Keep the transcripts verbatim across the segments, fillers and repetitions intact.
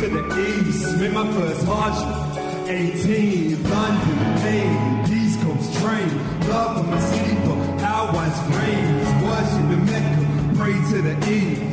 the east, made my first hardship. eighteen, London, Maine, East Coast train. Love of my city, but how once rains. Worship the Mecca, pray to the east.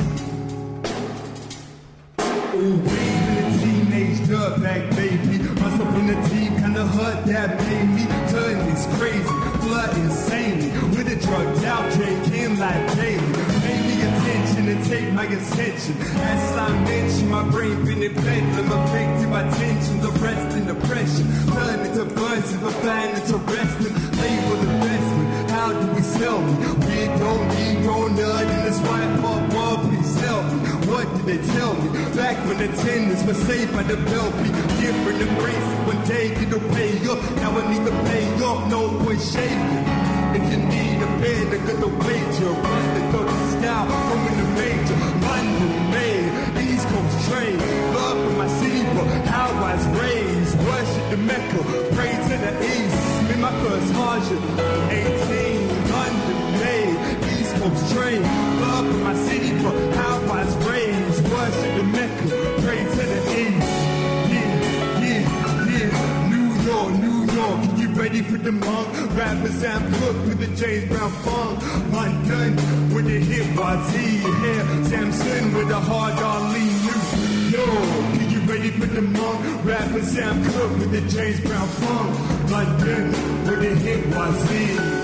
Ooh, raised in a teenage dirtbag baby. Must up in the team, kinda hurt that made me. Turn this crazy, flood insanely. With a drugged out, drinking like daily. Pay me attention and take my attention. As I mentioned, my brain been in bedlam. Affected by tensions, arrest and depression. Turn into buzzing, but find interesting. Label the best one, how do we sell me? We don't need no none in this white pop world, please sell me. What did they tell me? Back when the tenders were saved by the bell be different embrace. One day it'll pay up, now I need to pay off, no point shaving. If you need a bed, I got the wager. Run the third style, I'm in the major. London, Maine, East Coast train. Love for my city, but how I was raised. Worship the Mecca, pray to the east. Made my first hardship. eighteen, London, Maine, East Coast train. Love for my city, but how I was raised. Worship the Mecca, pray to the east. Yeah, yeah, yeah. New York, New York, you ready for the monk? Rappers Sam Cooke with the James Brown funk. London with the hip was he here. Samson with the hard Ali New York. You ready for the monk? Rapper Sam Cooke with the James Brown funk. London with the hip was he.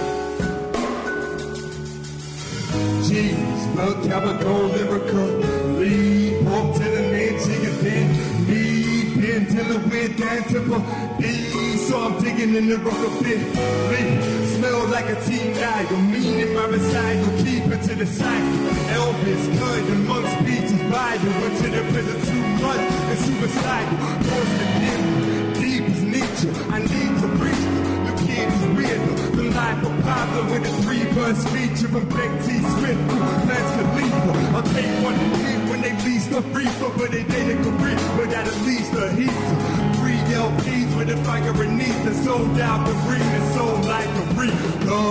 Jeez, look how I go lyrical. Lead, walk to the man, chicken then. Lead, been till the wind down to my knees. So I'm digging in the rock a bit. Lead, smell like a teen guy. I'm mean in my recital, keep it to the side. Elvis, good, the monk's speech is vital. Went to the prison two months and suicidal. Close to deep, deep as Nietzsche. I need to breathe. The kid is weird. The life of Pablo with a three-verse feature from Beck T. Swift. Plans to leave. I'll take one to leave when they lease the reefer, but they did a career without at least a heater. Three L Ps with a fire beneath the sold out the ring and sold like a reefer.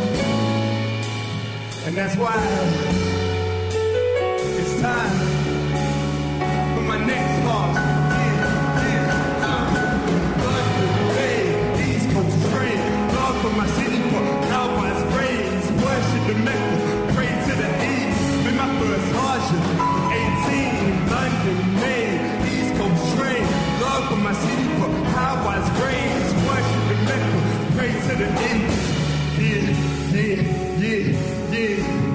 And that's why it's time for my next part. Yeah, yeah, uh, London, Maine, East Coast train. Love for my city, for how I was raised. Worship the Mecca, pray to the east. Been my first hardship. eighteen, London, Maine, East Coast train. Love for my city, for how I was raised. Worship the Mecca, pray to the east. Yeah, yeah, yeah, yeah.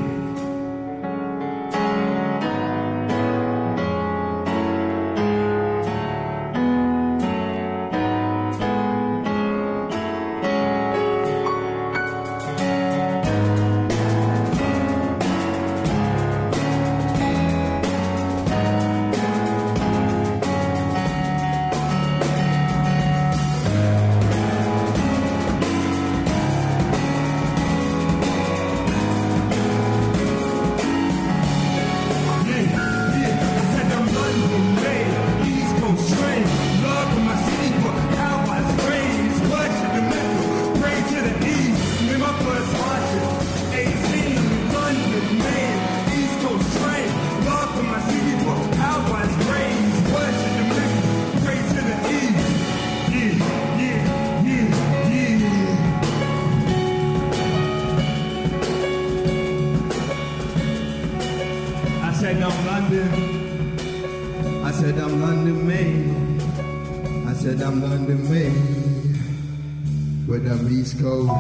East Coast,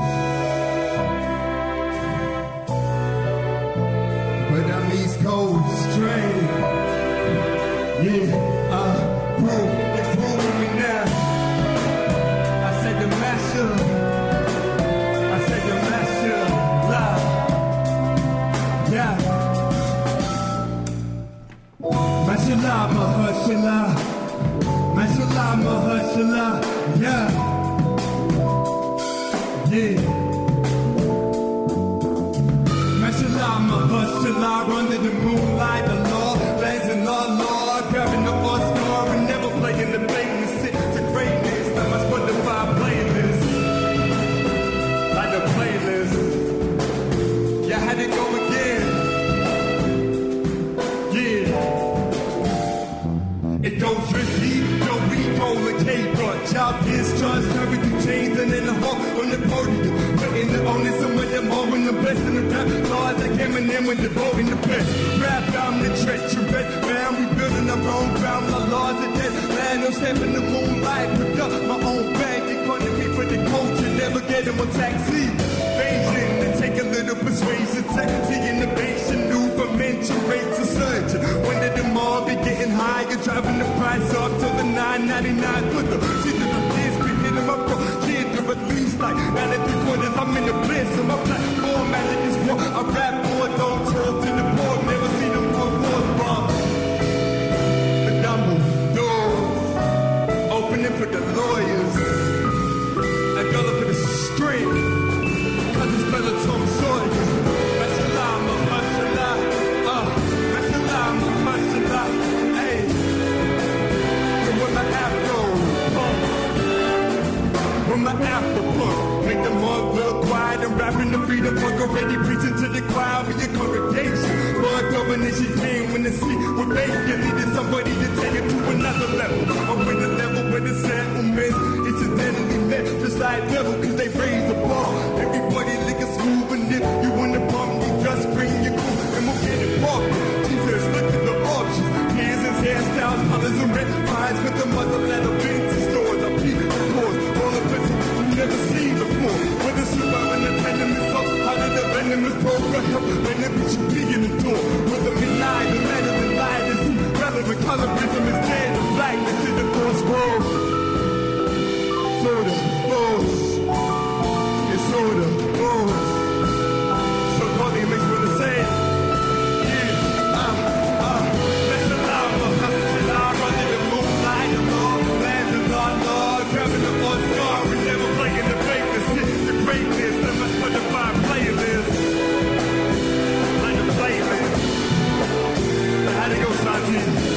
but I'm East Coast train. Yeah, uh, prove, it's proving me now. I said the master, I said the master, love, yeah. Mashallah, mahashallah, mashallah, mahashallah, yeah. Yeah. Mashallah, mahashallah, under the moonlight, the law, blazing la la, grabbing the Oscar and never playing the famous sit to greatness. I must put the five playlist, like a playlist. Yeah, had it go again. Yeah. It goes on the podium. Putting the onus on with them all when the best in the rap. Stars like Eminem when they're voting the best. Rap, I'm the treacherous. Man, we building our own ground. My laws are dead. Man, I'm stepping the moonlight. Put up my own bank. Economy for the culture. Never get them on taxi. Beijing, they take a little persuasion. Taxi innovation. New fermentation rates of surge. When did them all be getting higher? Driving the price up to the nine ninety-nine. Put the see the kids be hitting my bro. Kids are at least like nine and three quarters. I'm in the bliss of my platform. Magic is war. I rap more, don't talk to the poor. Never see them war wars, bro. The number doors opening for the lawyers. A girl for the street. Cause it's better Tom Sawyer. Mashallah, mashallah. Uh, mashallah, mashallah. Hey. With my afro pump. With my afro pump. Make them all real quiet and rapping the freedom fuck already preaching to the choir for your congregation. Lord governor, she came when the seat was vacant. Needed somebody to take it to another level. Up in the level where the settlement incidentally met. Just like level, cause they raised the bar. Everybody looking smooth and if you want the problem, you just bring your crew and we'll get it walking. Jesus, look at the options. Hands and hairstyles, colors and red pies with the mother leather vintage stores. I peep the course, all the person you never seen before. With the super and the tenement up, how did the venomous program help? When the bitch you be in the door. With the midnight, the letter, the light, the see, relevant colorism is dead. The blackness in the cross road. Soda, balls. It's soda, balls. So Polly makes what it say. Yeah, uh, uh, let's allow my hustle, I'm running the moonlight, the Lord, the land, the Lord, Lord, grabbing the Lord star, we never playing the fakeness, the greatness, the must put the five playlist, like the playlist. How'd it go, Santi?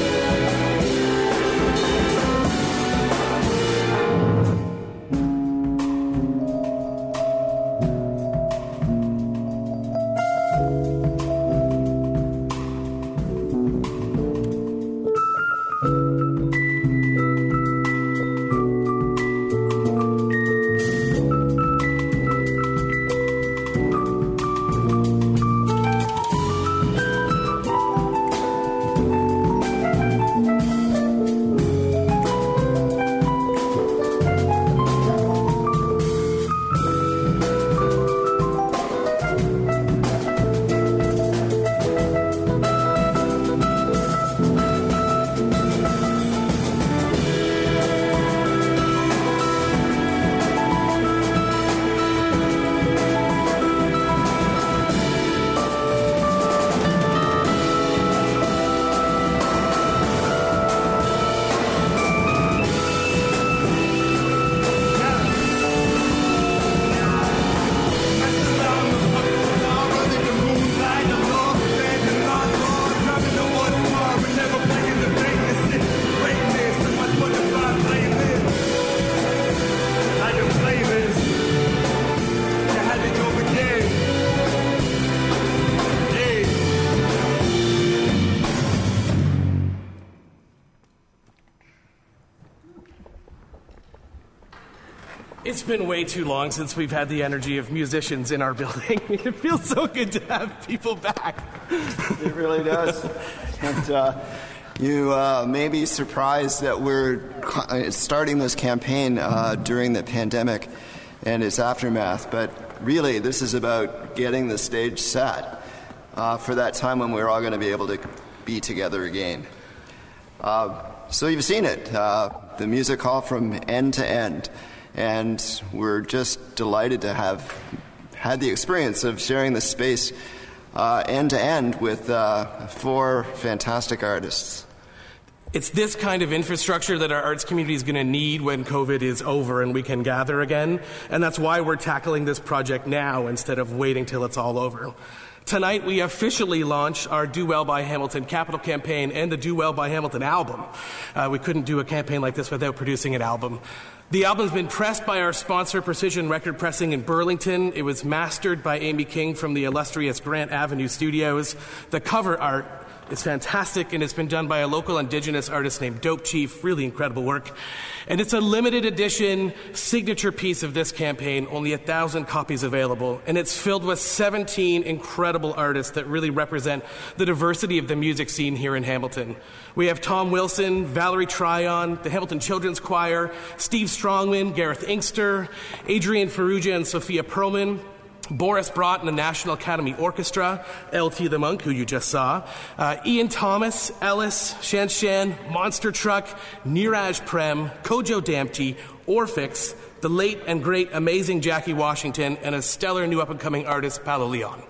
It's been way too long since we've had the energy of musicians in our building. It feels so good to have people back. It really does. And uh, you uh, may be surprised that we're starting this campaign uh, during the pandemic and its aftermath, but really this is about getting the stage set uh, for that time when we're all going to be able to be together again. Uh, so you've seen it, uh, the music hall from end to end. And we're just delighted to have had the experience of sharing this space uh, end to end with uh, four fantastic artists. It's this kind of infrastructure that our arts community is going to need when COVID is over and we can gather again. And that's why we're tackling this project now instead of waiting till it's all over. Tonight, we officially launch our Do Well by Hamilton Capital campaign and the Do Well by Hamilton album. Uh, we couldn't do a campaign like this without producing an album. The album's been pressed by our sponsor, Precision Record Pressing in Burlington. It was mastered by Amy King from the illustrious Grant Avenue Studios. The cover art It's fantastic, and it's been done by a local indigenous artist named Dope Chief. Really incredible work. And it's a limited edition signature piece of this campaign, only a thousand copies available. And it's filled with seventeen incredible artists that really represent the diversity of the music scene here in Hamilton. We have Tom Wilson, Valerie Tryon, the Hamilton Children's Choir, Steve Strongman, Gareth Inkster, Adrian Ferrugia and Sophia Perlman, Boris Brott and the National Academy Orchestra, L T the Monk, who you just saw, uh, Ian Thomas, Ellis, Shan Shan, Monster Truck, Neeraj Prem, Kojo Damti, Orphix, the late and great amazing Jackie Washington, and a stellar new up-and-coming artist, Paolo Leon.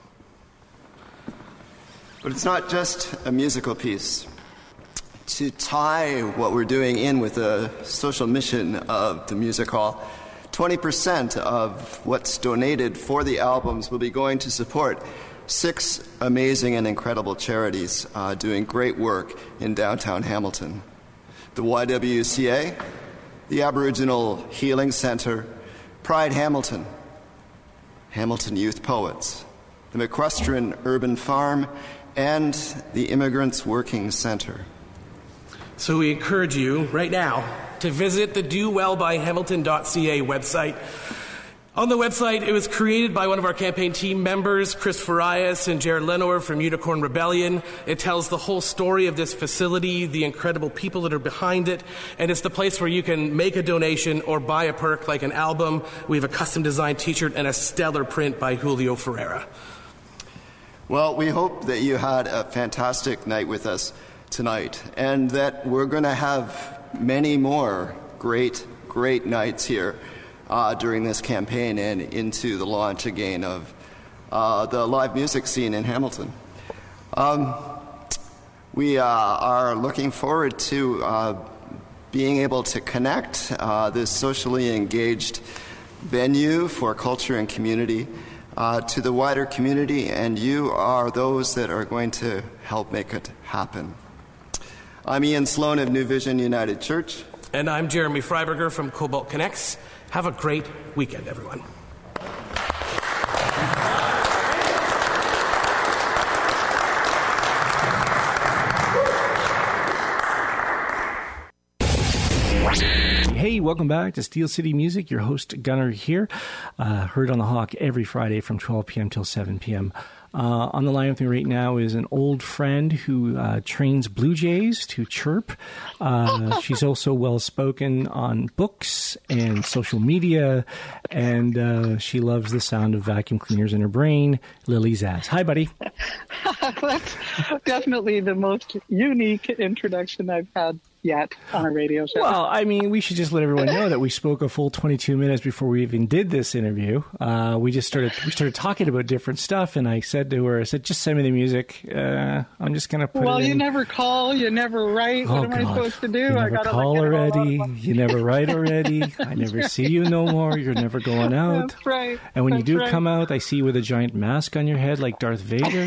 But it's not just a musical piece. To tie what we're doing in with the social mission of the music hall, twenty percent of what's donated for the albums will be going to support six amazing and incredible charities uh, doing great work in downtown Hamilton. The Y W C A, the Aboriginal Healing Center, Pride Hamilton, Hamilton Youth Poets, the McQuestran Urban Farm, and the Immigrants Working Center. So we encourage you right now to visit the do well by hamilton dot c a website. On the website, it was created by one of our campaign team members, Chris Farias and Jared Lenore from Unicorn Rebellion. It tells the whole story of this facility, the incredible people that are behind it, and it's the place where you can make a donation or buy a perk like an album. We have a custom-designed t-shirt and a stellar print by Julio Ferreira. Well, we hope that you had a fantastic night with us tonight, and that we're going to have many more great, great nights here uh, during this campaign and into the launch again of uh, the live music scene in Hamilton. Um, we uh, are looking forward to uh, being able to connect uh, this socially engaged venue for culture and community uh, to the wider community, and you are those that are going to help make it happen. I'm Ian Sloan of New Vision United Church. And I'm Jeremy Freiberger from Cobalt Connects. Have a great weekend, everyone. Hey, welcome back to Steel City Music. Your host, Gunnar, here. Uh, heard on the Hawk every Friday from twelve p.m. till seven p.m. Uh, on the line with me right now is an old friend who uh, trains blue jays to chirp. Uh, she's also well-spoken on books and social media, and uh, she loves the sound of vacuum cleaners in her brain. Lily Zaz. Hi, buddy. That's definitely the most unique introduction I've had yet on a radio show. Well, I mean, we should just let everyone know that we spoke a full twenty-two minutes before we even did this interview. Uh, we just started we started talking about different stuff, and I said to her, I said, just send me the music. Uh, I'm just going to put well, it in. you never call, you never write. Oh, what am God. I supposed to do? You never I gotta call like, already. You never write already. I never right. see you no more. You're never going out. That's right. And when That's you do right. come out, I see you with a giant mask on your head like Darth Vader.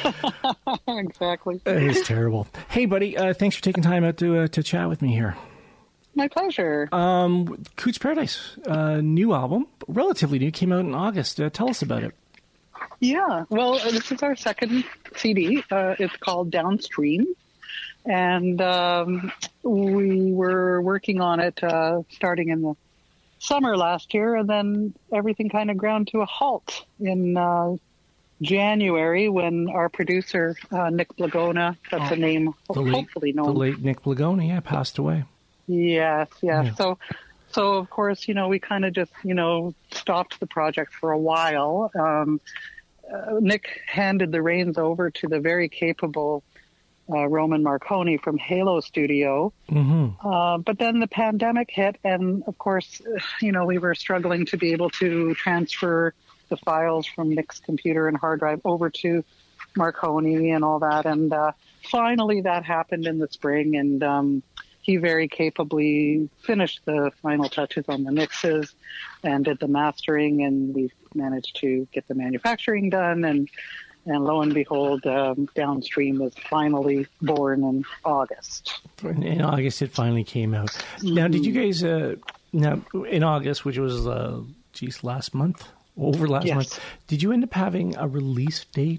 Exactly. It's terrible. Hey, buddy, uh, thanks for taking time out to uh, to chat with me here. My pleasure. Um, Coots Paradise, uh, new album, relatively new, came out in August. Uh, tell us about it. Yeah, well, uh, this is our second C D. Uh, it's called Downstream. And um, we were working on it uh, starting in the summer last year, and then everything kind of ground to a halt in uh, January when our producer, uh, Nick Blagona, that's Oh, a name the late, hopefully known. The late Nick Blagona, yeah, passed away. Yes, yes. Yeah. So, so of course, you know, we kind of just, you know, stopped the project for a while. Um, uh, Nick handed the reins over to the very capable uh, Roman Marconi from Halo Studio. Mm-hmm. Uh, but then the pandemic hit, and of course, you know, we were struggling to be able to transfer the files from Nick's computer and hard drive over to Marconi and all that. And uh, finally, that happened in the spring, and um, he very capably finished the final touches on the mixes and did the mastering, and we managed to get the manufacturing done. And, and lo and behold, um, Downstream was finally born in August. In August, it finally came out. Mm-hmm. Now, did you guys, uh, now in August, which was, uh, geez, last month, over last yes. month, did you end up having a release date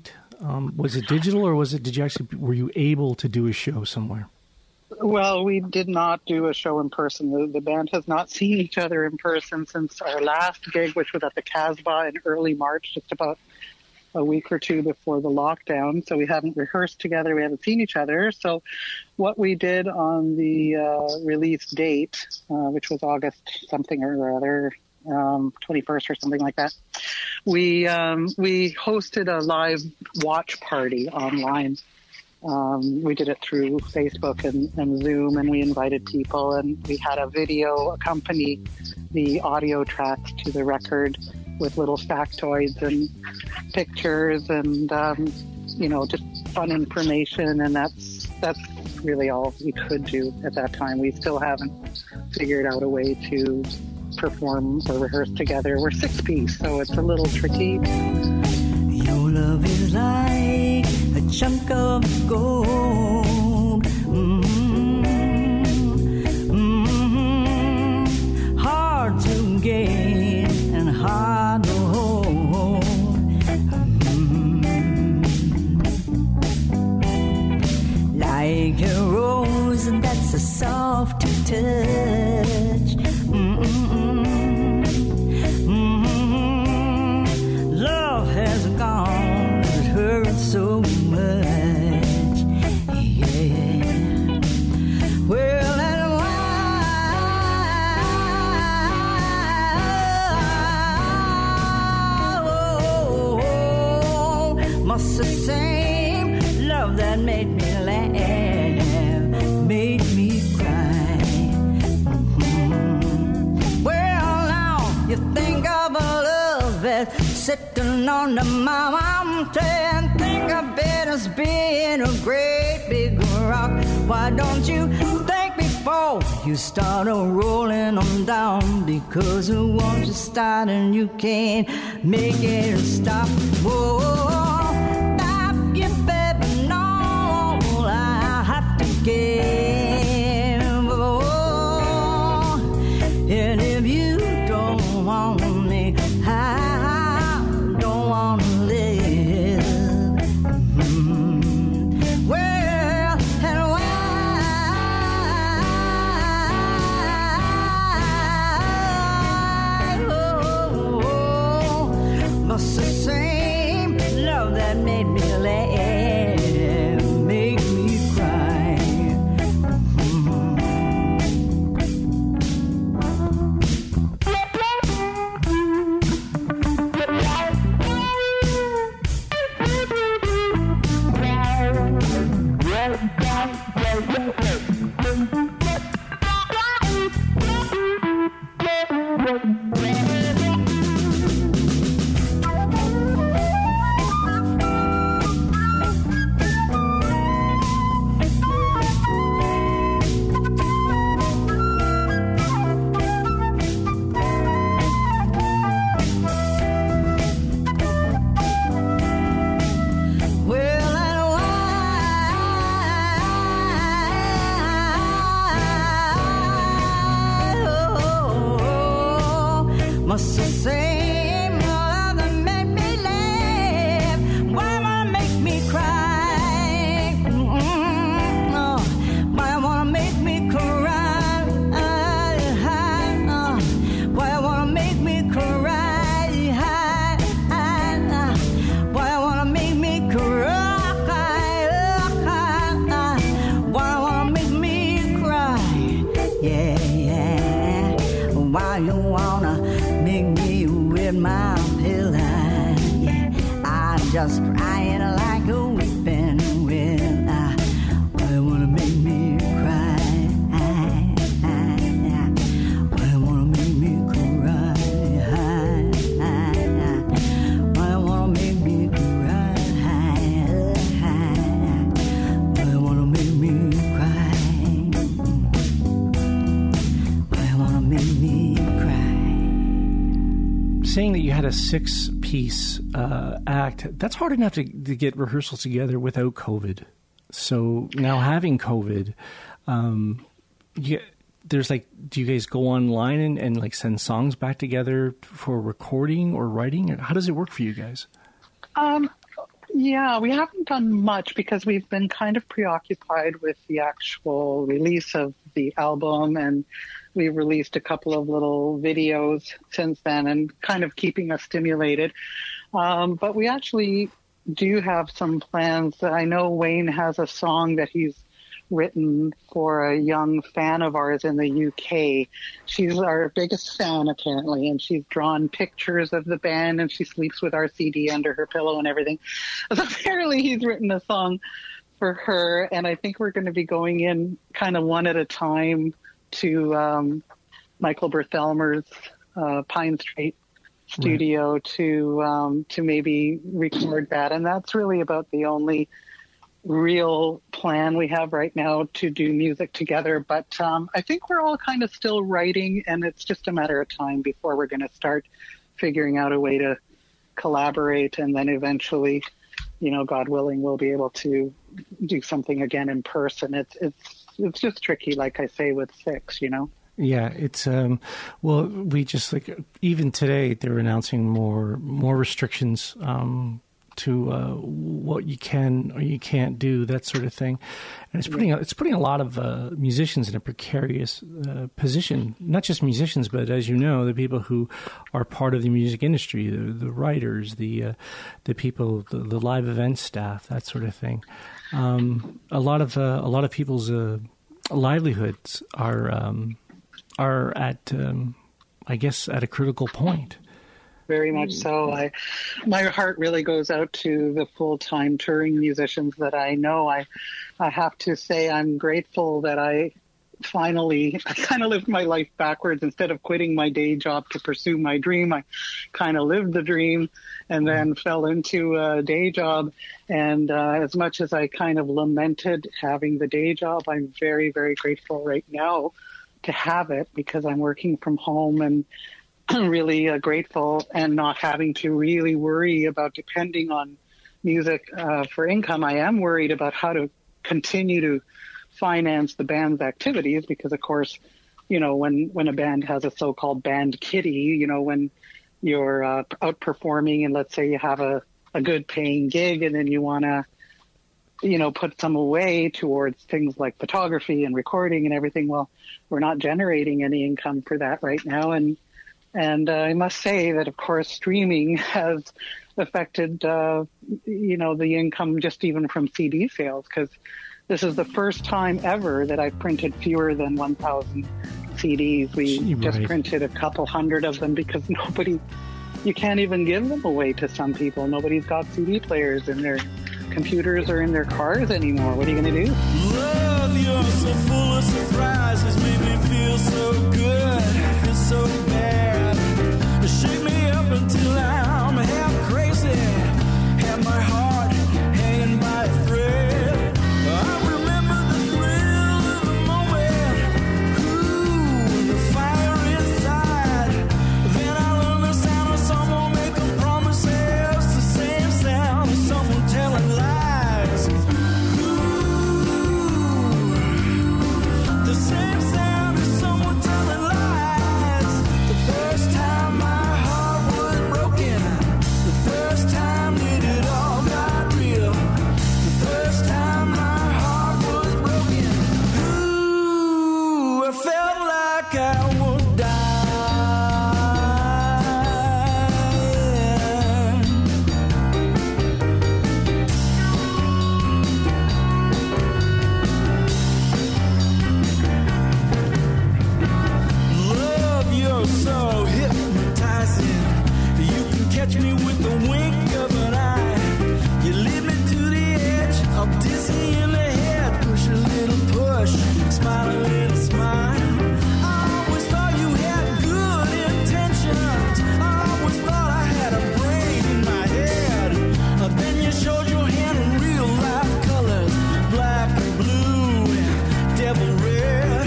Um, was it digital, or was it? Did you actually were you able to do a show somewhere? Well, we did not do a show in person. The, the band has not seen each other in person since our last gig, which was at the Casbah in early March, just about a week or two before the lockdown. So we haven't rehearsed together. We haven't seen each other. So what we did on the uh, release date, uh, which was August something or other, um, twenty-first or something like that, we um, we hosted a live watch party online. Um, we did it through Facebook and, and Zoom, and we invited people, and we had a video accompany the audio tracks to the record with little factoids and pictures and, um, you know, just fun information. And that's, that's really all we could do at that time. We still haven't figured out a way to perform or rehearse together. We're six piece, so it's a little tricky. Your love is like a chunk of gold. Mm-hmm. Mm-hmm. Hard to gain and hard to hold. Mm-hmm. Like a rose that's a soft to touch. Mm-hmm. Mm-hmm. Love has gone, it hurts so much. Yeah. Well, and why must the same love that made me laugh made me cry? Mm-hmm. Well, now you think of a love that's sitting on the mountain, think of it as being a great big rock. Why don't you think before you start a rolling on down? Because once you start and you can't make it stop. Whoa, stop you, baby, no, I have to give. Oh, and if you don't want me, I the same love that made me laugh, make me cry. Must the same love that made me laugh, why wanna make me cry? Mm-hmm. Oh, why wanna make me cry? Uh, why wanna make me cry? Uh, why wanna make me cry? Uh, why wanna make me cry? Yeah, yeah. Why you wanna make me with my pillow? Yeah, I'm just crying like a weeping will. Uh, why wanna make me cry? Why wanna make me cry? Why wanna make me cry? Why wanna make me cry? Why wanna make me cry? Saying that you had a six-piece uh, act, that's hard enough to, to get rehearsals together without COVID. So now having COVID, um, you, there's like, do you guys go online and, and like send songs back together for recording or writing? How does it work for you guys? Um, Yeah, we haven't done much because we've been kind of preoccupied with the actual release of the album, and we've released a couple of little videos since then and kind of keeping us stimulated. Um, but we actually do have some plans. I know Wayne has a song that he's written for a young fan of ours in the U K. She's our biggest fan, apparently, and she's drawn pictures of the band, and she sleeps with our C D under her pillow and everything. So apparently he's written a song for her, and I think we're going to be going in kind of one at a time to um, Michael Berthelmer's uh, Pine Street studio right. to um, to maybe record that, and that's really about the only real plan we have right now to do music together. But um, I think we're all kind of still writing, and it's just a matter of time before we're going to start figuring out a way to collaborate, and then eventually, you know, God willing, we'll be able to do something again in person. It's it's it's just tricky, like I say, with Six, you know. Yeah, it's um, well, we just like even today they're announcing more more restrictions um, to uh, what you can or you can't do, that sort of thing, and it's putting it's putting a lot of uh, musicians in a precarious uh, position. Not just musicians, but as you know, the people who are part of the music industry, the, the writers, the uh, the people, the, the live event staff, that sort of thing. Um, a lot of uh, a lot of people's uh, livelihoods are. Um, are at, um, I guess, at a critical point. Very much so. I, my heart really goes out to the full-time touring musicians that I know. I, I have to say I'm grateful that I finally, I kind of lived my life backwards. Instead of quitting my day job to pursue my dream, I kind of lived the dream and then fell into a day job. And uh, as much as I kind of lamented having the day job, I'm very, very grateful right now to have it, because I'm working from home, and I'm really uh, grateful and not having to really worry about depending on music uh, for income. I am worried about how to continue to finance the band's activities, because of course, you know, when, when a band has a so-called band kitty, you know, when you're uh, out performing and let's say you have a, a good paying gig and then you want to, you know, put some away towards things like photography and recording and everything. Well, we're not generating any income for that right now. And, and uh, I must say that, of course, streaming has affected, uh, you know, the income just even from C D sales, because this is the first time ever that I've printed fewer than one thousand C Ds. We Gee, just right. printed a couple hundred of them because nobody, you can't even give them away to some people. Nobody's got C D players in their computers or in their cars anymore. What are you going to do? Love, you're so full of surprises, made me feel so good, feel so bad. Shake me up until I'm half crazy, have my heart hanging by a thread. I remember the thrill of the moment, ooh, the fire inside. Then I learned the sound of someone making promises, the same sound as someone telling lies. Ooh, the same sound as someone telling lies. The first time my heart was broken, the first time that it all got real, the first time my heart was broken, ooh, I felt like I would die. Love, you're so hypnotizing. You can catch me with the wink of an eye. You lead me to the edge, I'm dizzy in the head. Push a little push, smile a little smile. I always thought you had good intentions. I always thought I had a brain in my head. Uh, Then you showed your hand in real life colors, black and blue and devil red.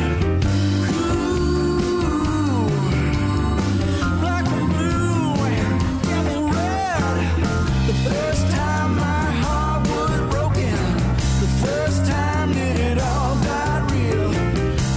Ooh, black and blue and devil red. The first time my heart was broken, the first time that it all got real,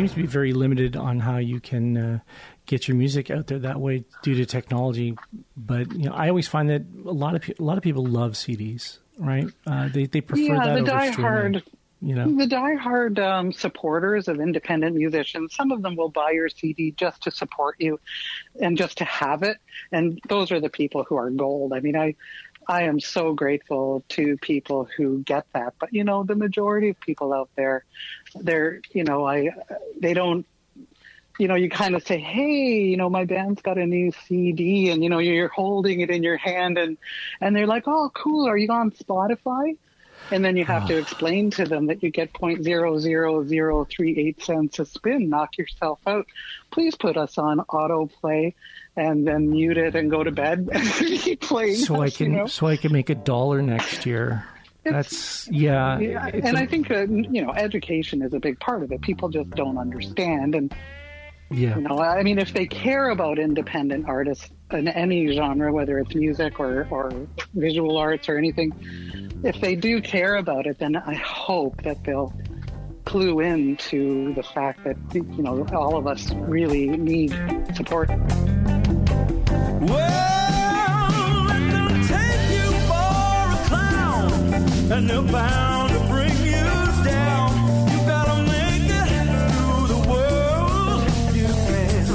seems to be very limited on how you can uh, get your music out there that way due to technology. But you know, I always find that a lot of pe- a lot of people love C Ds, right? Uh, they they prefer yeah, that the over diehard, streaming. You know, the diehard um, supporters of independent musicians. Some of them will buy your C D just to support you, and just to have it. And those are the people who are gold. I mean, I. I am so grateful to people who get that, but you know, the majority of people out there, they're, you know, I, they don't, you know, you kind of say, hey, you know, my band's got a new C D, and you know, you're holding it in your hand, and, and they're like, oh, cool. Are you on Spotify? And then you have to explain to them that you get zero point zero zero zero three eight cents a spin. Knock yourself out. Please put us on autoplay and then mute it and go to bed and keep playing. So us, I can you know? so I can make a dollar next year. That's yeah. yeah it's and a, I think that, you know, education is a big part of it. People just don't understand. And yeah. you know, I mean, if they care about independent artists in any genre, whether it's music or, or visual arts or anything, if they do care about it, then I hope that they'll clue in to the fact that, you know, all of us really need support. Well, I'm gonna take you for a clown, and they're bound to bring you down. You gotta make it through the world if you can.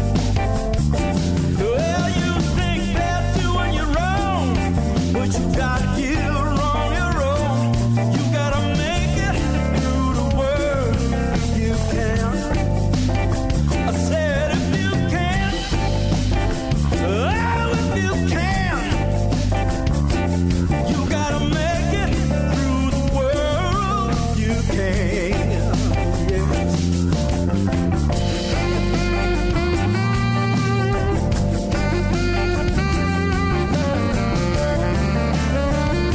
Well, you think they're doing you wrong, but you got you wrong your own. You gotta make it through the world if you can. I said if you can. Oh, if you can, you gotta make it through the world. You can, yes.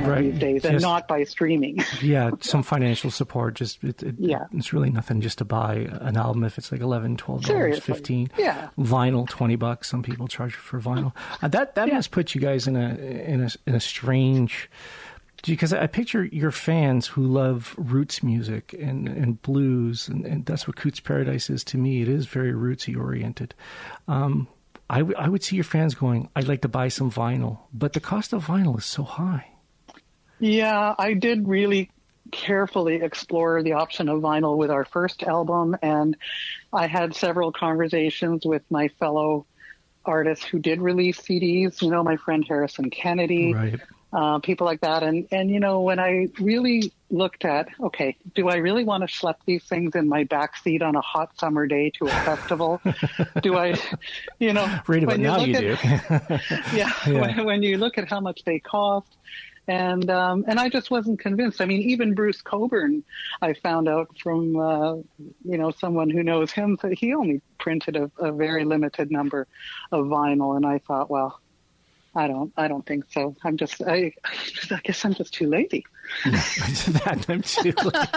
right. these days, and just, not by streaming. Yeah, some financial support. Just it, it, yeah. It's really nothing just to buy an album if it's like eleven, twelve dollars, fifteen. Yeah. Vinyl, twenty bucks. Some people charge for vinyl. Uh, that that yeah. must put you guys in a in a in a strange. Because I picture your fans who love roots music and, and blues, and, and that's what Coots Paradise is to me. It is very rootsy oriented. Um, I, w- I would see your fans going, I'd like to buy some vinyl, but the cost of vinyl is so high. Yeah, I did really carefully explore the option of vinyl with our first album, and I had several conversations with my fellow artists who did release C Ds, you know, my friend Harrison Kennedy. Right. Uh, people like that. And, and, you know, when I really looked at, okay, do I really want to schlep these things in my backseat on a hot summer day to a festival? Do I, you know, read about when you now look you at, do. yeah, yeah. When, when you look at how much they cost. And, um, and I just wasn't convinced. I mean, even Bruce Cockburn, I found out from, uh, you know, someone who knows him that he only printed a, a very limited number of vinyl. And I thought, well, I don't. I don't think so. I'm just. I. I guess I'm just too lazy. that I'm too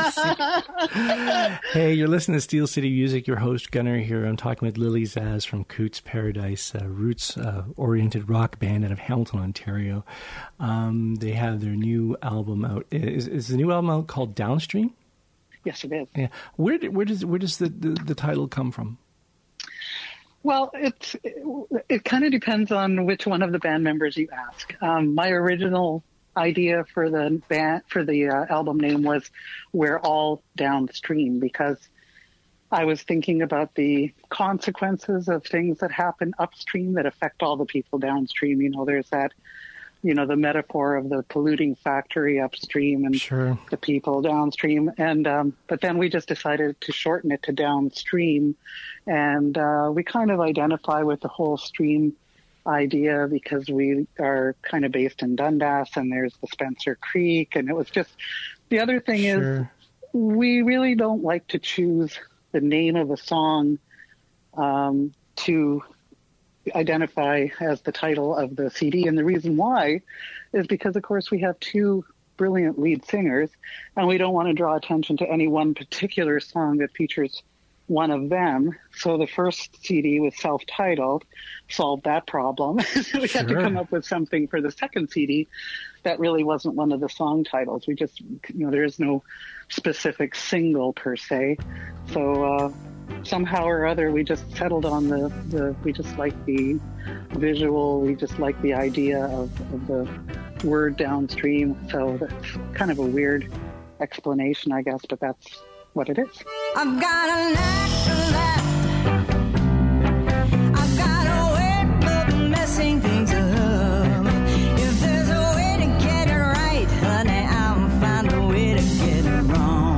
lazy. Hey, you're listening to Steel City Music. Your host Gunnar here. I'm talking with Lily Zaz from Coots Paradise, a roots-oriented uh, rock band out of Hamilton, Ontario. Um, they have their new album out. Is, is the new album out called Downstream? Yes, it is. Yeah. Where where does where does the, the, the title come from? Well, it's, it, it kind of depends on which one of the band members you ask. Um, my original idea for the band, for the uh, album name was We're All Downstream, because I was thinking about the consequences of things that happen upstream that affect all the people downstream. You know, there's that, you know, the metaphor of the polluting factory upstream and sure. the people downstream. And, um, but then we just decided to shorten it to downstream. And, uh, we kind of identify with the whole stream idea because we are kind of based in Dundas and there's the Spencer Creek. And it was just, the other thing sure. is we really don't like to choose the name of a song, um, to identify as the title of the C D. And the reason why is because, of course, we have two brilliant lead singers, and we don't want to draw attention to any one particular song that features one of them. So the first C D was self-titled, solved that problem. we sure. had to come up with something for the second C D that really wasn't one of the song titles. We just, you know, there is no specific single per se. So, uh, somehow or other, we just settled on the, the we just like the visual, we just like the idea of, of the word downstream. So that's kind of a weird explanation, I guess, but that's what it is. I've got a knack for that. I've got a way for messing things up. If there's a way to get it right, honey, I'll find a way to get it wrong.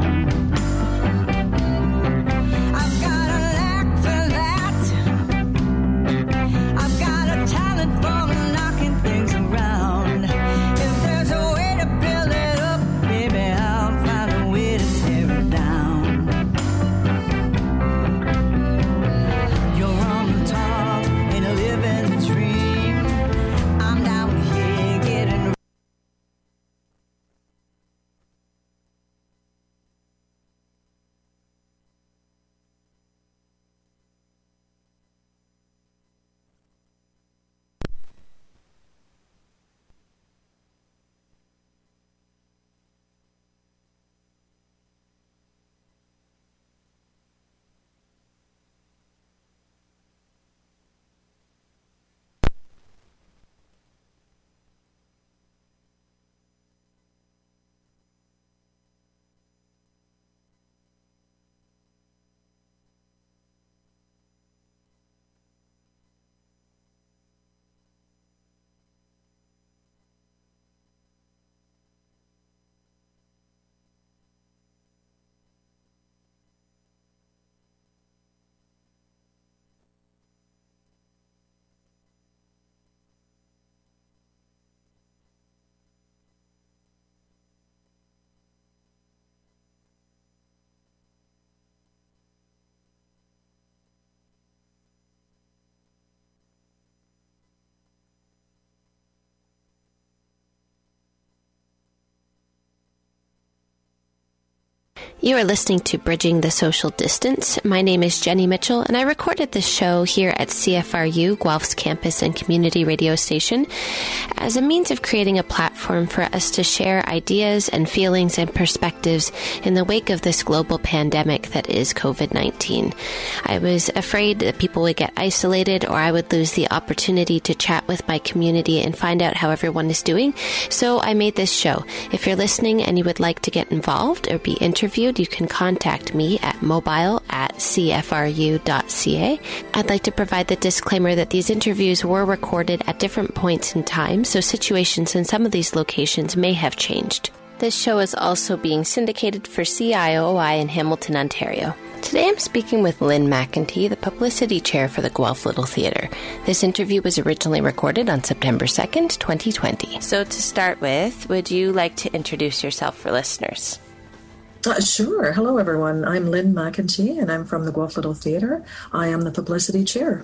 You are listening to Bridging the Social Distance. My name is Jenny Mitchell, and I recorded this show here at C F R U, Guelph's campus and community radio station, as a means of creating a platform for us to share ideas and feelings and perspectives in the wake of this global pandemic that is covid nineteen. I was afraid that people would get isolated or I would lose the opportunity to chat with my community and find out how everyone is doing, so I made this show. If you're listening and you would like to get involved or be interviewed, you can contact me at mobile at c f r u dot c a. I'd like to provide the disclaimer that these interviews were recorded at different points in time, so situations in some of these locations may have changed. This show is also being syndicated for C I O I in Hamilton, Ontario. Today I'm speaking with Lynn McEntee, the publicity chair for the Guelph Little Theatre. This interview was originally recorded on September second, twenty twenty. So to start with, would you like to introduce yourself for listeners? Uh, sure. Hello, everyone. I'm Lynn McEntee, and I'm from the Guelph Little Theatre. I am the publicity chair.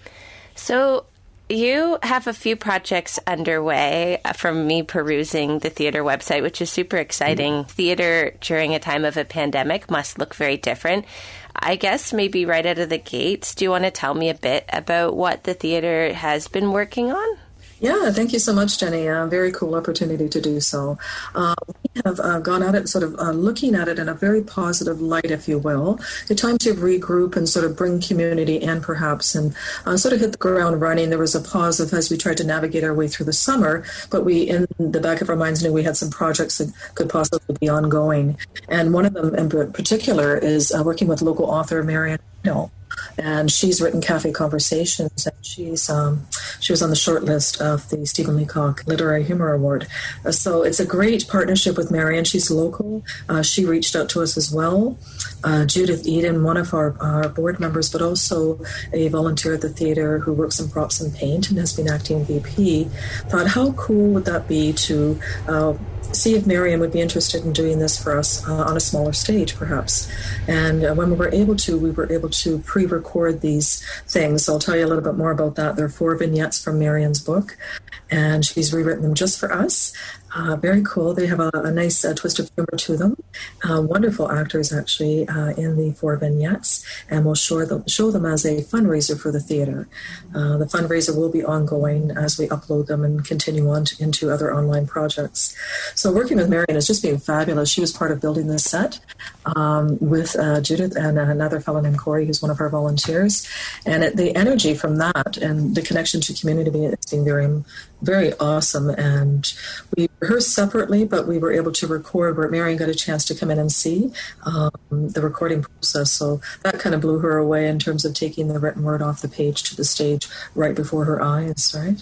So you have a few projects underway from me perusing the theatre website, which is super exciting. Mm-hmm. Theatre during a time of a pandemic must look very different. I guess maybe right out of the gates, do you want to tell me a bit about what the theatre has been working on? Yeah, thank you so much, Jenny. A very cool opportunity to do so. Uh, we have uh, gone at it, sort of uh, looking at it in a very positive light, if you will. The time to regroup and sort of bring community in, perhaps, and uh, sort of hit the ground running. There was a pause of as we tried to navigate our way through the summer, but we, in the back of our minds, knew we had some projects that could possibly be ongoing. And one of them in particular is uh, working with local author Marian Hill. And she's written Cafe Conversations, and she's um, she was on the short list of the Stephen Leacock Literary Humor Award. Uh, so it's a great partnership with Marian. She's local. Uh, she reached out to us as well. Uh, Judith Eden, one of our, our board members, but also a volunteer at the theatre who works in props and paint and has been acting V P, thought how cool would that be to uh, see if Marian would be interested in doing this for us uh, on a smaller stage, perhaps. And uh, when we were able to, we were able to pre-record these things. I'll tell you a little bit more about that. There are four vignettes from Marian's book, and she's rewritten them just for us. Uh, very cool. They have a, a nice uh, twist of humor to them. Uh, wonderful actors, actually, uh, in the four vignettes, and we'll show them, show them as a fundraiser for the theatre. Uh, the fundraiser will be ongoing as we upload them and continue on to, into other online projects. So working with Marian has just been fabulous. She was part of building this set um, with uh, Judith and another fellow named Corey, who's one of our volunteers. And it, the energy from that and the connection to community has been very, very awesome. And we rehearsed separately, but we were able to record where Marian got a chance to come in and see um, the recording process. So that kind of blew her away in terms of taking the written word off the page to the stage right before her eyes, right?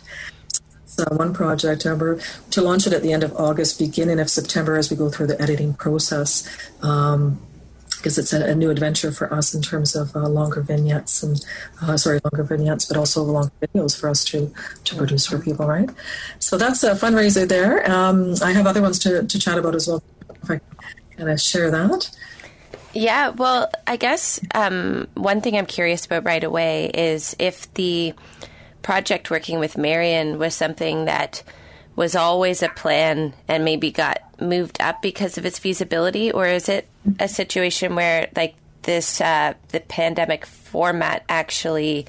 So one project, uh, we're to launch it at the end of August, beginning of September as we go through the editing process. Um, because it's a, a new adventure for us in terms of uh, longer vignettes and uh, sorry, longer vignettes, but also longer videos for us to to produce for people, right? So that's a fundraiser there. Um, I have other ones to, to chat about as well. If I can I share that. Yeah, well, I guess um, one thing I'm curious about right away is if the project working with Marian was something that was always a plan and maybe got moved up because of its feasibility, or is it a situation where like this, uh, the pandemic format actually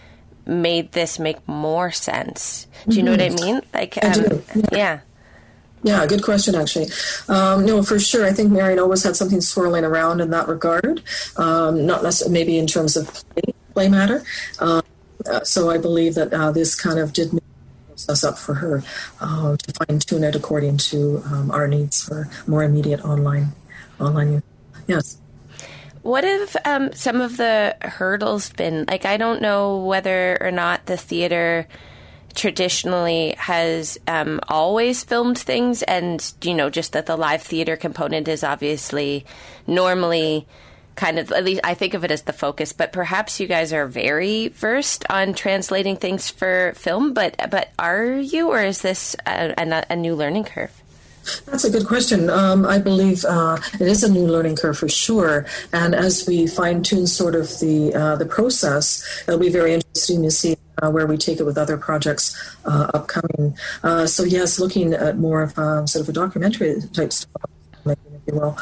made this make more sense? Do you know mm-hmm. what I mean? Like, um, I do. Yeah. yeah. Yeah, good question, actually. Um, no, for sure. I think Marian always had something swirling around in that regard, um, not necessarily maybe in terms of play, play matter. Um, uh, so I believe that uh, this kind of did make us up for her uh, to fine tune it according to um, our needs for more immediate online online use. Yes. What have um, some of the hurdles been? Like, I don't know whether or not the theater traditionally has um, always filmed things, and you know, just that the live theater component is obviously normally kind of, at least I think of it as the focus, but perhaps you guys are very versed on translating things for film, but but are you, or is this a, a, a new learning curve? That's a good question. Um, I believe uh, it is a new learning curve for sure. And as we fine-tune sort of the uh, the process, it'll be very interesting to see uh, where we take it with other projects uh, upcoming. Uh, so yes, looking at more of uh, sort of a documentary type stuff. if you will,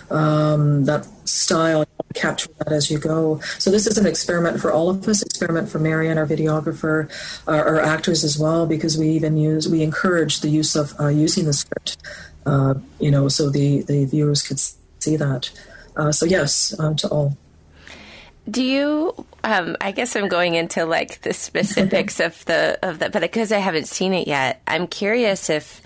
um, that style, capture that as you go. So this is an experiment for all of us, experiment for Marian, our videographer, our, our actors as well, because we even use, we encourage the use of uh, using the script, uh, you know, so the, the viewers could see that. Uh, so yes, um, to all. Do you, um, I guess I'm going into like the specifics of the, of the, but because I haven't seen it yet, I'm curious if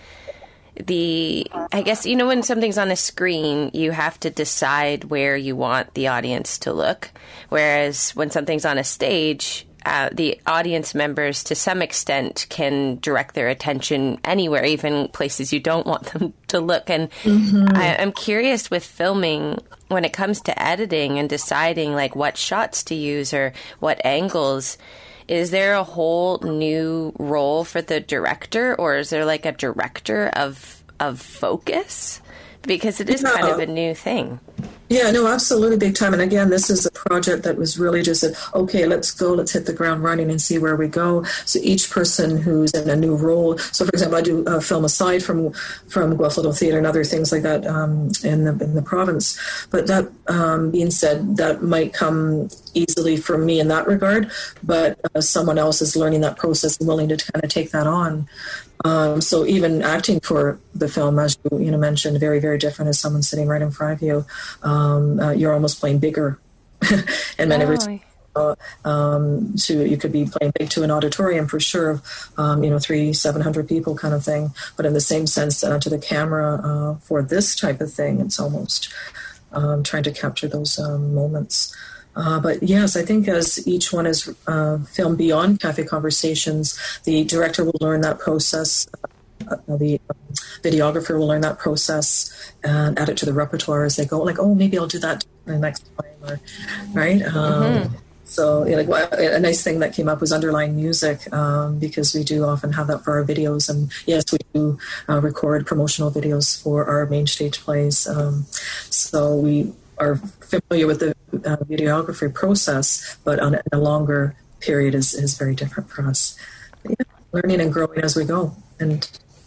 the, I guess, you know, when something's on a screen, you have to decide where you want the audience to look. Whereas when something's on a stage, uh, the audience members, to some extent, can direct their attention anywhere, even places you don't want them to look. And mm-hmm. I, I'm curious with filming, when it comes to editing and deciding like what shots to use or what angles, is there a whole new role for the director, or is there like a director of of focus? Because it is yeah. kind of a new thing. Yeah, no, absolutely, big time. And again, this is a project that was really just a, okay, let's go, let's hit the ground running and see where we go. So each person who's in a new role. So, for example, I do uh, film aside from from Guelph Little Theatre and other things like that um, in the in the province. But that um, being said, that might come easily for me in that regard. But uh, someone else is learning that process and willing to kind of take that on. Um, so even acting for the film, as you, you know, mentioned, very, very different as someone sitting right in front of you. Um, uh, you're almost playing bigger in many ways. Uh, um, to you could be playing big to an auditorium for sure, um, you know, three, seven hundred people kind of thing. But in the same sense, uh, to the camera uh, for this type of thing, it's almost um, trying to capture those um, moments. Uh, but yes, I think as each one is uh, filmed beyond Cafe Conversations, the director will learn that process, uh, the um, videographer will learn that process and add it to the repertoire as they go. Like, oh, maybe I'll do that the next time, or right. Um, mm-hmm. So, yeah, like well, a nice thing that came up was underlying music, um, because we do often have that for our videos, and yes, we do uh, record promotional videos for our main stage plays. Um, so we are familiar with the uh, videography process, but on a, a longer period is, is very different for us. But yeah, learning and growing as we go. And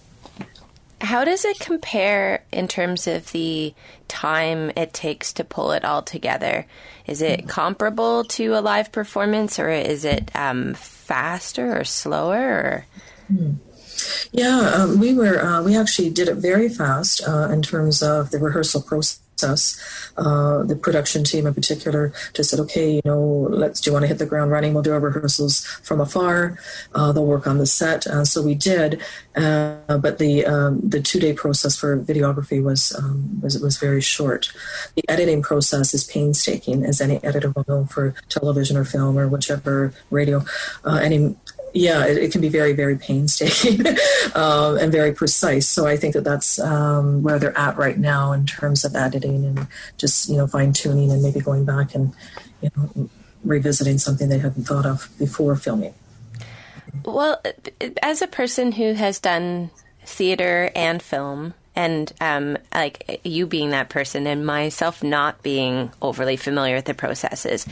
how does it compare in terms of the time it takes to pull it all together? Is it comparable to a live performance, or is it um, faster or slower? Or? Hmm. Yeah, um, we were uh, we actually did it very fast uh, in terms of the rehearsal process. Uh, the production team in particular just said, okay, you know, let's, do you want to hit the ground running? We'll do our rehearsals from afar. Uh, they'll work on the set. Uh, so we did. Uh, but the um, the two-day process for videography was, um, was was very short. The editing process is painstaking, as any editor will know for television or film or whichever radio. Uh, any Yeah, it, it can be very, very painstaking um, and very precise. So I think that that's um, where they're at right now in terms of editing and just, you know, fine-tuning and maybe going back and, you know, revisiting something they hadn't thought of before filming. Well, as a person who has done theater and film, and um, like you being that person and myself not being overly familiar with the processes,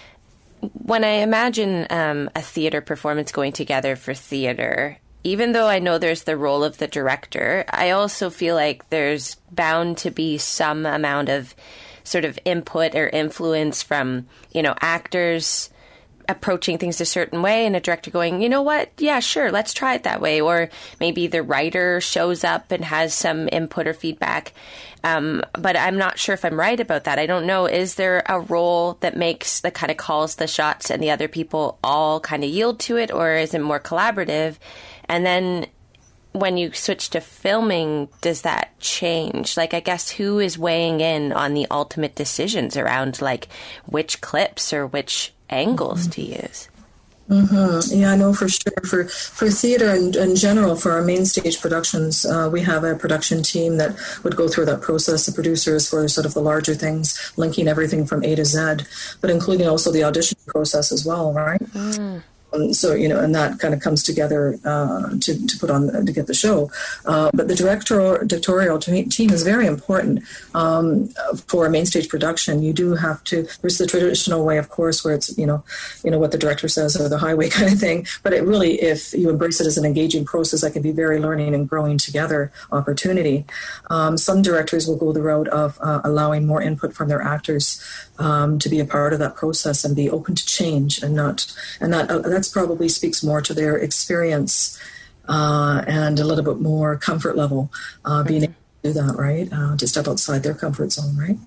when I imagine um, a theater performance going together for theater, even though I know there's the role of the director, I also feel like there's bound to be some amount of sort of input or influence from, you know, actors approaching things a certain way and a director going, you know what, yeah, sure, let's try it that way. Or maybe the writer shows up and has some input or feedback. Um, but I'm not sure if I'm right about that. I don't know. Is there a role that makes the kind of calls the shots and the other people all kind of yield to it, or is it more collaborative? And then when you switch to filming, does that change? Like, I guess who is weighing in on the ultimate decisions around like which clips or which angles to use? Mm-hmm. Yeah, I know for sure. For for theater in, in general, for our main stage productions, uh, we have a production team that would go through that process. The producers for sort of the larger things, linking everything from A to Z, but including also the audition process as well, right? Mm. Um, so, you know, and that kind of comes together uh, to, to put on, to get the show. Uh, but the director, directorial team is very important um, for a main stage production. You do have to, there's the traditional way, of course, where it's, you know, you know what the director says or the highway kind of thing. But it really, if you embrace it as an engaging process, that can be very learning and growing together opportunity. Um, some directors will go the route of uh, allowing more input from their actors um, to be a part of that process and be open to change and not, and that uh, that's probably speaks more to their experience uh, and a little bit more comfort level, uh, being able to do that, right? Uh, to step outside their comfort zone, right?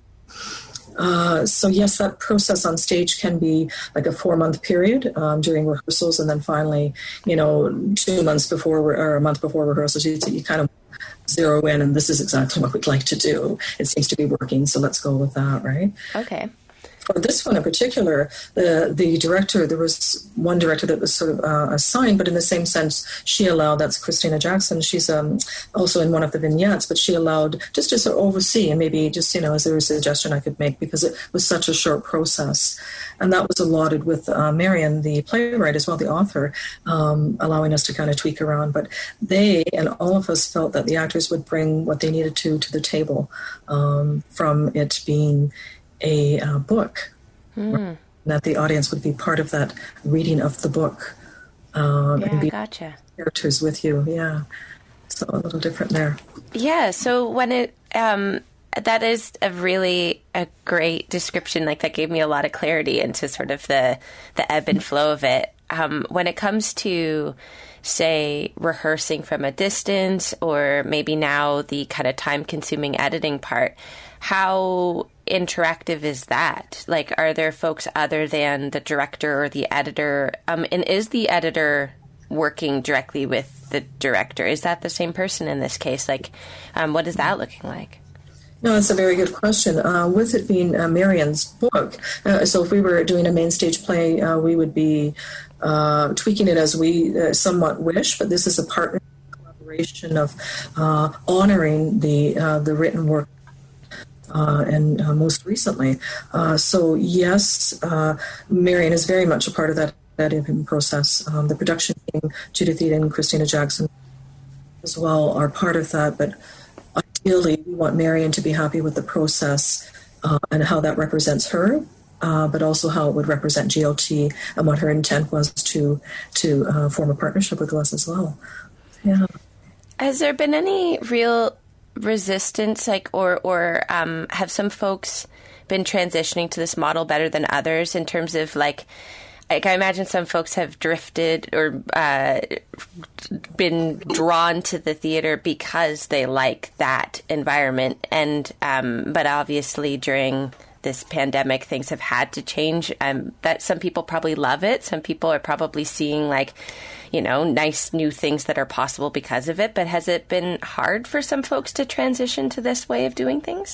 Uh, so yes, that process on stage can be like a four-month period um, during rehearsals, and then finally, you know, two months before or a month before rehearsals, you, you kind of zero in, and this is exactly what we'd like to do. It seems to be working, so let's go with that, right? Okay. For this one in particular, the the director, there was one director that was sort of uh, assigned, but in the same sense, she allowed, that's Christina Jackson, she's um, also in one of the vignettes, but she allowed just to sort of oversee, and maybe just, you know, is there a suggestion I could make, because it was such a short process. And that was allotted with uh, Marion, the playwright, as well, the author, um, allowing us to kind of tweak around. But they and all of us felt that the actors would bring what they needed to to the table um, from it being a uh, book, mm. that the audience would be part of that reading of the book. Um, yeah, and be gotcha. Characters with you, yeah. So a little different there. Yeah, so when it, um, that is a really a great description. Like, that gave me a lot of clarity into sort of the, the ebb and flow of it. Um, when it comes to, say, rehearsing from a distance, or maybe now the kind of time-consuming editing part, how interactive is that? Like, are there folks other than the director or the editor? Um, and is the editor working directly with the director? Is that the same person in this case? Like, um, what is that looking like? No, that's a very good question. Uh, with it being uh, Marion's book, uh, so if we were doing a main stage play, uh, we would be uh, tweaking it as we uh, somewhat wish, but this is a partner collaboration of uh, honoring the uh, the written work. Uh, and uh, most recently. Uh, so, yes, uh, Marion is very much a part of that editing process. Um, the production team, Judith Eden and Christina Jackson as well, are part of that. But ideally, we want Marion to be happy with the process uh, and how that represents her, uh, but also how it would represent G L T and what her intent was to, to uh, form a partnership with us as well. Yeah. Has there been any real resistance, like, or or um, have some folks been transitioning to this model better than others in terms of, like, like I imagine some folks have drifted or uh, been drawn to the theater because they like that environment, and um, but obviously during this pandemic, things have had to change. Um, that some people probably love it. Some people are probably seeing, like, you know, nice new things that are possible because of it. But has it been hard for some folks to transition to this way of doing things?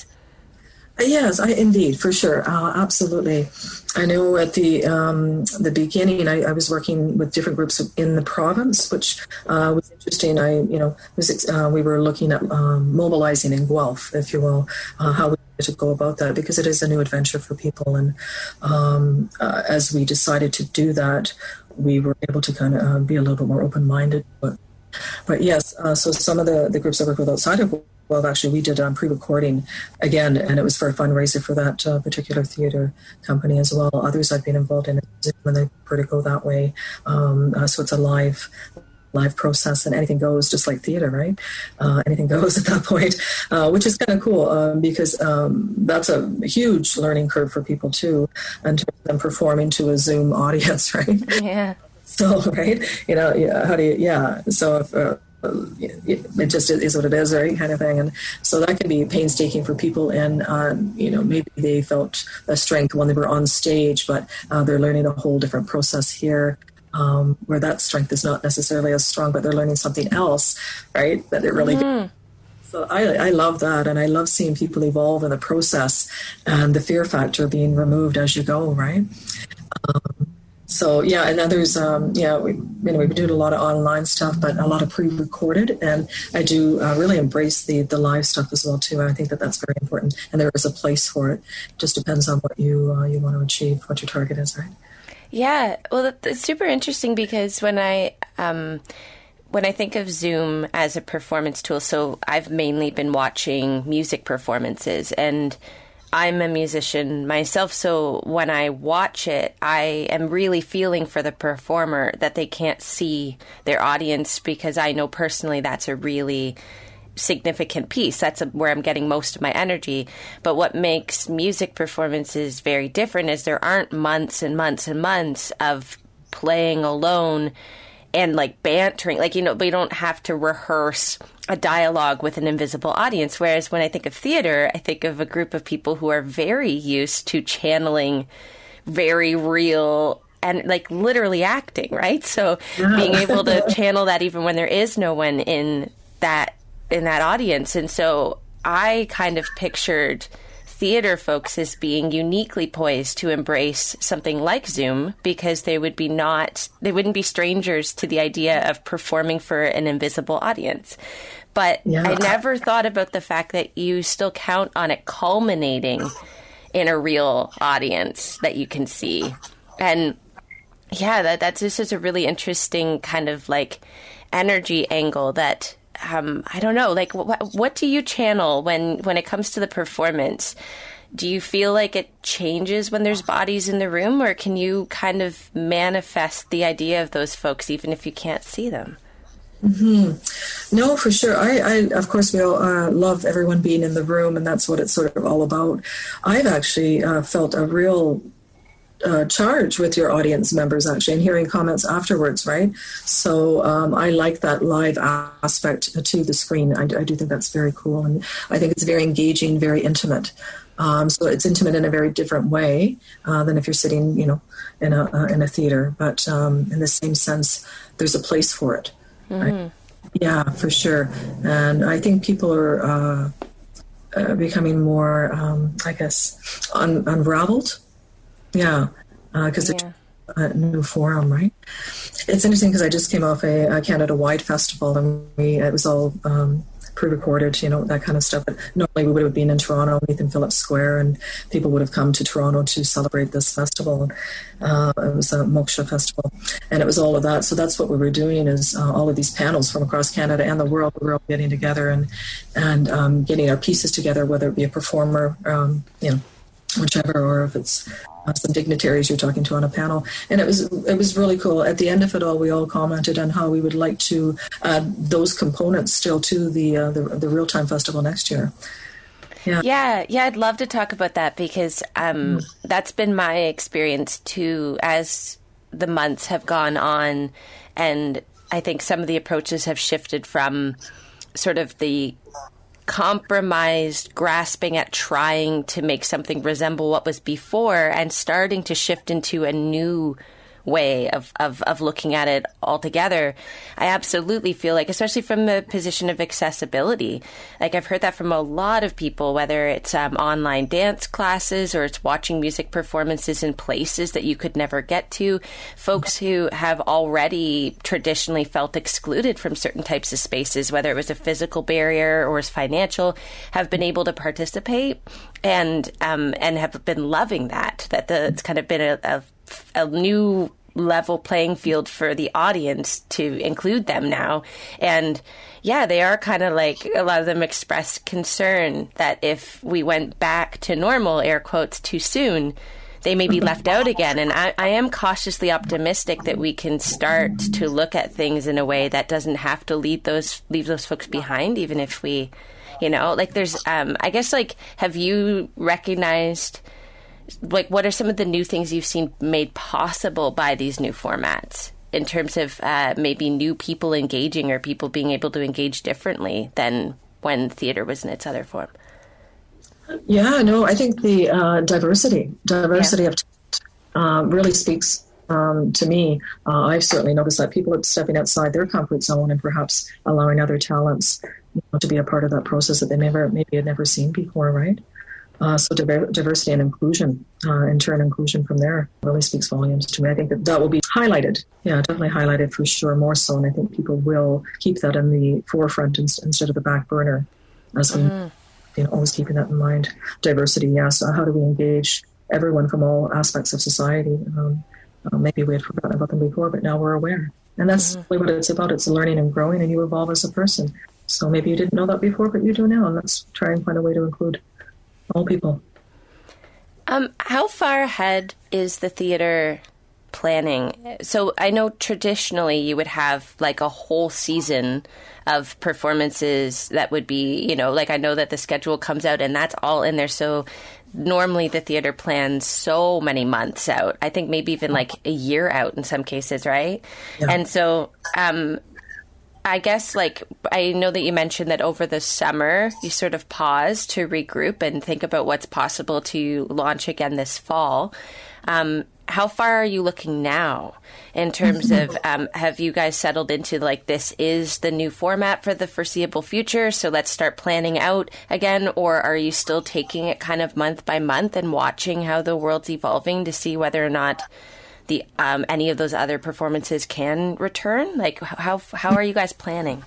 Yes, I, indeed, for sure. Uh, absolutely. I know at the um, the beginning, I, I was working with different groups in the province, which uh, was interesting. I, you know, was, uh, we were looking at um, mobilizing in Guelph, if you will, uh, how we to go about that, because it is a new adventure for people. And um, uh, as we decided to do that, we were able to kind of uh, be a little bit more open-minded. But, but yes, uh, so some of the, the groups I work with outside of Well, actually, we did um, pre-recording again, and it was for a fundraiser for that uh, particular theater company as well. Others I've been involved in when they prefer to go that way. Um, uh, so it's a live live process, and anything goes, just like theater, right? Uh, anything goes at that point, uh, which is kind of cool um, because um, that's a huge learning curve for people too, in terms of them performing to a Zoom audience, right? Yeah. So, right, you know, yeah, how do you, yeah. So if uh, it just is what it is, right, kind of thing. And so that can be painstaking for people, and um, you know, maybe they felt a strength when they were on stage, but uh, they're learning a whole different process here, um, where that strength is not necessarily as strong, but they're learning something else, right, that it really mm. So I, I love that, and I love seeing people evolve in the process and the fear factor being removed as you go, right? Um, So, yeah, and others, um, yeah, we, you know, we've been doing a lot of online stuff, but a lot of pre-recorded, and I do uh, really embrace the, the live stuff as well, too. I think that that's very important, and there is a place for it. It just depends on what you uh, you want to achieve, what your target is, right? Yeah, well, it's super interesting because when I um, when I think of Zoom as a performance tool, so I've mainly been watching music performances, and I'm a musician myself, so when I watch it, I am really feeling for the performer that they can't see their audience, because I know personally that's a really significant piece. That's a, where I'm getting most of my energy. But what makes music performances very different is there aren't months and months and months of playing alone and like bantering. Like, you know, we don't have to rehearse a dialogue with an invisible audience. Whereas when I think of theater, I think of a group of people who are very used to channeling very real and like literally acting, right? So yeah. being able to channel that even when there is no one in that in that audience. And so I kind of pictured theater folks as being uniquely poised to embrace something like Zoom, because they would be not, they wouldn't be strangers to the idea of performing for an invisible audience. But yeah. I never thought about the fact that you still count on it culminating in a real audience that you can see. And yeah, that that's this is a really interesting kind of like energy angle that Um, I don't know, like, wh- what do you channel when, when it comes to the performance? Do you feel like it changes when there's bodies in the room, or can you kind of manifest the idea of those folks even if you can't see them? Mm-hmm. No, for sure. I, I, of course, we all uh, love everyone being in the room, and that's what it's sort of all about. I've actually uh, felt a real Uh, charge with your audience members, actually, and hearing comments afterwards, right? So um, I like that live aspect to the screen. I, I do think that's very cool, and I think it's very engaging, very intimate. Um, so it's intimate in a very different way uh, than if you're sitting, you know, in a uh, in a theater. But um, in the same sense, there's a place for it. Mm-hmm. Right? Yeah, for sure. And I think people are uh, uh, becoming more, um, I guess, un- unraveled. Yeah, because uh, it's a new forum, right? It's interesting because I just came off a, a Canada-wide festival, and we it was all um, pre-recorded, you know, that kind of stuff. But normally we would have been in Toronto, Nathan Phillips Square, and people would have come to Toronto to celebrate this festival. Uh, it was a Moksha festival, and it was all of that. So that's what we were doing, is uh, all of these panels from across Canada and the world. We were all getting together and and um, getting our pieces together, whether it be a performer, um, you know, whichever, or if it's Uh, some dignitaries you're talking to on a panel. And it was it was really cool. At the end of it all, we all commented on how we would like to add those components still to the uh, the, the Real Time Festival next year. Yeah. yeah, yeah, I'd love to talk about that, because um, mm. that's been my experience too as the months have gone on. And I think some of the approaches have shifted from sort of the compromised grasping at trying to make something resemble what was before, and starting to shift into a new way of, of, of looking at it altogether. I absolutely feel like, especially from the position of accessibility, like I've heard that from a lot of people, whether it's um, online dance classes or it's watching music performances in places that you could never get to, folks who have already traditionally felt excluded from certain types of spaces, whether it was a physical barrier or it's financial, have been able to participate and um, and have been loving that, that the, it's kind of been a, a a new level playing field for the audience to include them now. And yeah, they are kind of like, a lot of them express concern that if we went back to normal, air quotes, too soon, they may be left out again. And I, I am cautiously optimistic that we can start to look at things in a way that doesn't have to lead those, leave those folks behind, even if we, you know, like there's, um, I guess, like, have you recognized, like, what are some of the new things you've seen made possible by these new formats in terms of uh, maybe new people engaging, or people being able to engage differently than when theater was in its other form? Yeah, no, I think the uh, diversity, diversity yeah. of uh, really speaks um, to me. Uh, I've certainly noticed that people are stepping outside their comfort zone and perhaps allowing other talents, you know, to be a part of that process that they never maybe had never seen before, right? Uh, so diver- diversity and inclusion, uh, in turn, inclusion from there really speaks volumes to me. I think that that will be highlighted. Yeah, definitely highlighted for sure, more so. And I think people will keep that in the forefront in- instead of the back burner, as we, mm. you know, always keeping that in mind. Diversity, yes. Uh, how do we engage everyone from all aspects of society? Um, Uh, maybe we had forgotten about them before, but now we're aware. And that's mm-hmm. really what it's about. It's learning and growing, and you evolve as a person. So maybe you didn't know that before, but you do now. And let's try and find a way to include all people. Um, how far ahead is the theater planning? So I know traditionally you would have like a whole season of performances that would be, you know, like I know that the schedule comes out and that's all in there. So normally the theater plans so many months out. I think maybe even like a year out in some cases, right? Yeah. And so um, I guess like I know that you mentioned that over the summer you sort of pause to regroup and think about what's possible to launch again this fall. Um, how far are you looking now in terms of, um, have you guys settled into like, this is the new format for the foreseeable future, so let's start planning out again? Or are you still taking it kind of month by month and watching how the world's evolving to see whether or not the um, any of those other performances can return? Like, how how are you guys planning?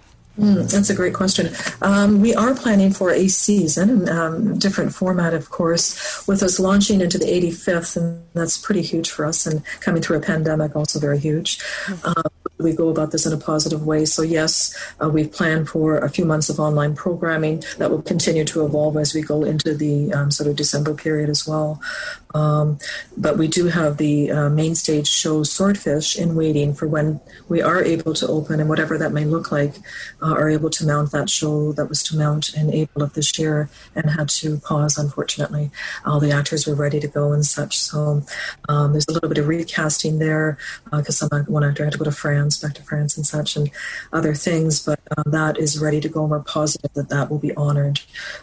Mm, that's a great question. Um, we are planning for a season, um, different format, of course, with us launching into the eighty-fifth, and that's pretty huge for us, and coming through a pandemic, also very huge. Uh, we go about this in a positive way. So yes, uh, we've planned for a few months of online programming that will continue to evolve as we go into the um, sort of December period as well. Um, but we do have the uh, main stage show Swordfish in waiting for when we are able to open, and whatever that may look like, uh, are able to mount that show that was to mount in April of this year and had to pause, unfortunately. All the actors were ready to go and such. So um, there's a little bit of recasting there because uh, one actor had to go to France, back to France and such, and other things. But uh, that is ready to go, and we're positive that that will be honored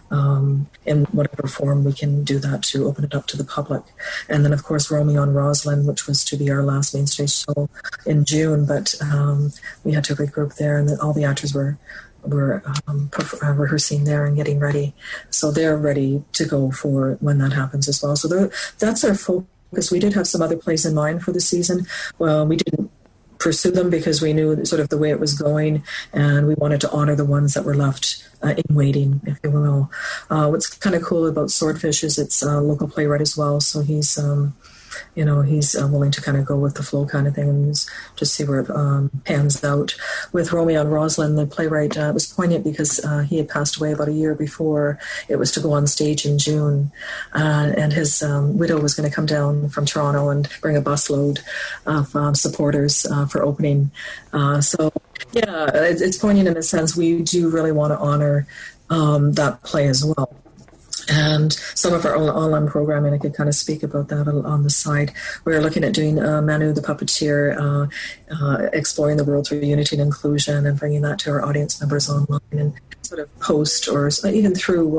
um, in whatever form we can do that to open it up to the public. And then, of course, Romeo and Rosalind, which was to be our last main stage show in June, but um, we had to regroup there, and then all the actors were were um, uh, rehearsing there and getting ready. So they're ready to go for when that happens as well. So that's our focus. We did have some other plays in mind for the season. Well, we didn't pursue them because we knew sort of the way it was going, and we wanted to honor the ones that were left uh, in waiting, if you will. Uh, what's kind of cool about Swordfish is it's a local playwright as well, so he's um, you know, he's uh, willing to kind of go with the flow kind of thing and just see where it um, pans out. With Romeo and Rosalind, the playwright, uh, it was poignant because uh, he had passed away about a year before it was to go on stage in June. Uh, and his um, widow was going to come down from Toronto and bring a busload of um, supporters uh, for opening. Uh, so, yeah, it's, it's poignant in a sense. We do really want to honor um, that play as well. And some of our own online programming, I could kind of speak about that on the side. We're looking at doing uh, Manu the Puppeteer, uh, uh, exploring the world through unity and inclusion and bringing that to our audience members online and sort of post or even through